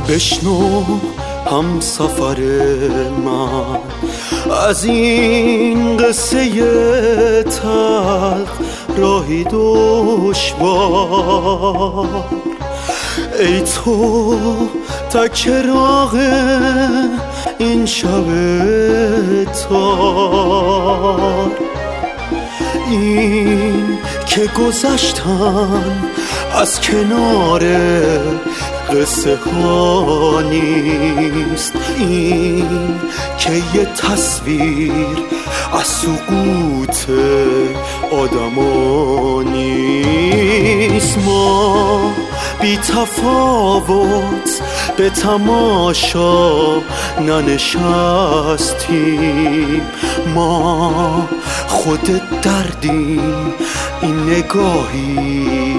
بشنو هم سفر من از این قصه تلخ، راهی دشوار. ای تو تک چراغ این شب تار، این که گذشتن از کنار قصه ها نیست، این که یه تصویر از سقوط آدما نیست. ما بی تفاوت به تماشا ننشستیم، ما خود دردیم، این نگاهی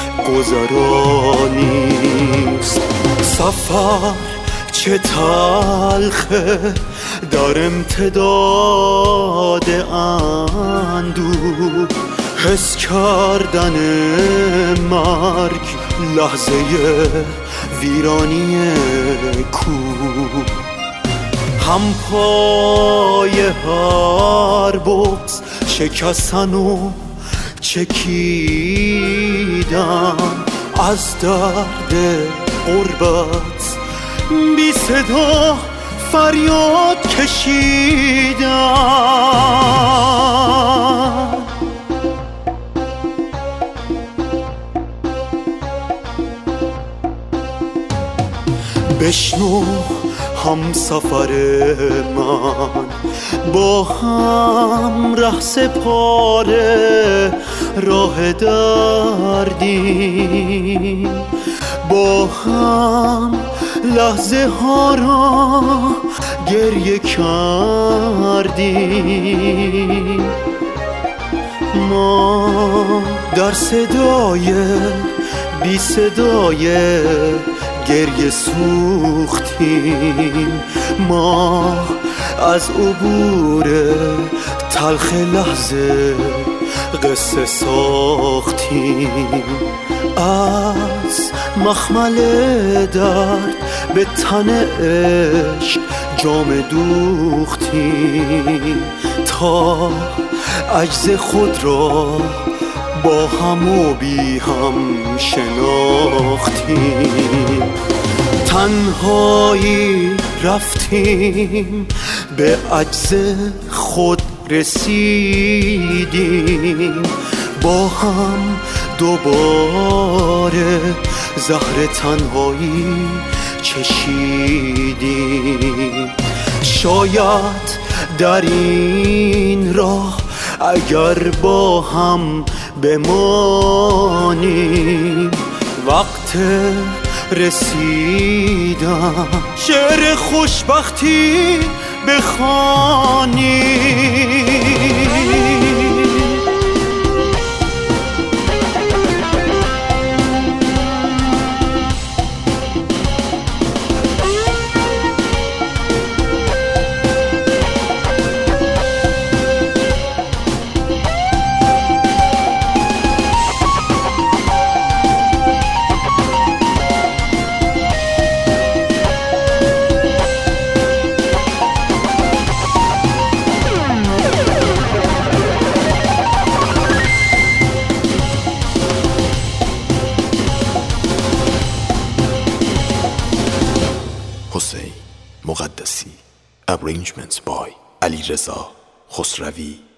گذرانیست. سفر چه تلخه در امتداد اندوه، حس کردن مرگ، لحظه ویرانی کوه. هم پای هر بغض شکستن و چکیدن، از درد غربت بی صدا فریاد کشیدن. بشنو هم سفر من، با هم ره سپاره راه دردیم، با هم لحظه ها را گریه کردیم. ما در صدای بی صدای گریه سوختیم، ما از عبور تلخ لحظه قصه ساختیم. از مخمل درد به تن عشق جام دوختیم، تا عجز خود را با هم و بی هم شناختیم. تنهایی رفتیم، به عجز خود رسیدیم، با هم دوباره زهر تنهایی چشیدیم. شاید در این راه اگر با هم بمانیم، وقت رسیدن شعر خوشبختی بخوانیم. حسین مقدسی. Arrangements by علیرضا خسروی.